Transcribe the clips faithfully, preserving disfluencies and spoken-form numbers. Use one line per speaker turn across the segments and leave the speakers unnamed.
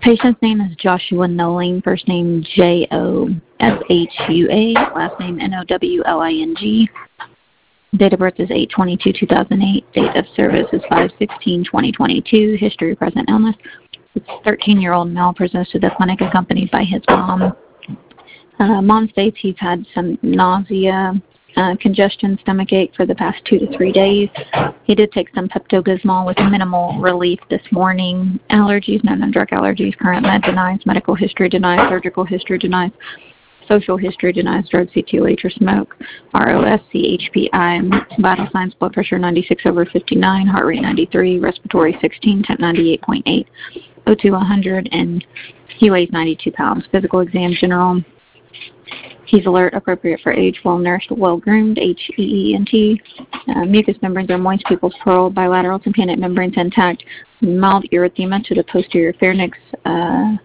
Patient's name is Joshua Noling, first name J O S H U A, last name N O W L I N G. Date of birth is eight twenty-two two thousand eight. Date of service is five sixteen twenty twenty-two. History of present illness. It's a thirteen-year-old male presents to the clinic accompanied by his mom. Uh, mom states he's had some nausea, uh, congestion, stomach ache for the past two to three days. He did take some Pepto-Bismol with minimal relief this morning. Allergies, no known drug allergies. Current med denies. Medical history denies. Surgical history denies. Social history denies drug, C T O H, or smoke. R O S C H P I. Vital signs, blood pressure ninety-six over fifty-nine, heart rate ninety-three, respiratory sixteen, temp ninety-eight point eight, O two one hundred, and he weighs ninety-two pounds. Physical exam, general. He's alert, appropriate for age, well-nourished, well-groomed, H E E N T. Uh, mucous membranes are moist, pupils pearl, bilateral tympanic membranes intact, mild erythema to the posterior pharynx, uh,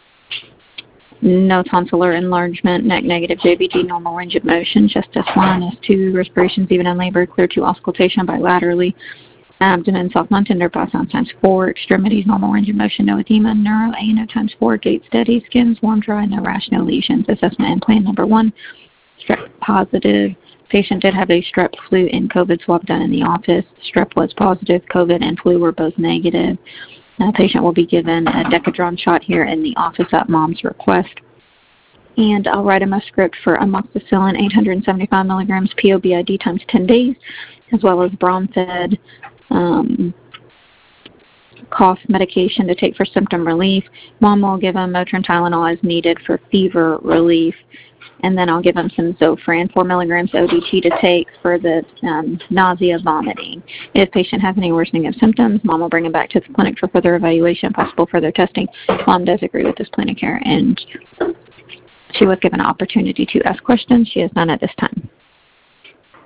no tonsillar enlargement, neck negative, J B G, normal range of motion, chest S one, S two, respirations even in labor, clear to auscultation bilaterally, abdomen soft, non-tender, pass on times four, extremities, normal range of motion, no edema, neuro, A N O times four, gait steady, skin's warm, dry, no rash, no lesions. Assessment and plan number one, strep positive. Patient did have a strep, flu, and COVID swab done in the office. Strep was positive, COVID and flu were both negative. The patient will be given a Decadron shot here in the office at mom's request. And I'll write him a script for amoxicillin, eight hundred seventy-five milligrams P O B I D times ten days, as well as Bronfed um, cough medication to take for symptom relief. Mom will give him Motrin Tylenol as needed for fever relief. And then I'll give him some Zofran, four milligrams O D T to take for the um, nausea, vomiting. If patient has any worsening of symptoms, mom will bring him back to the clinic for further evaluation, possible further testing. Mom does agree with this plan of care, and she was given an opportunity to ask questions. She has none at this time.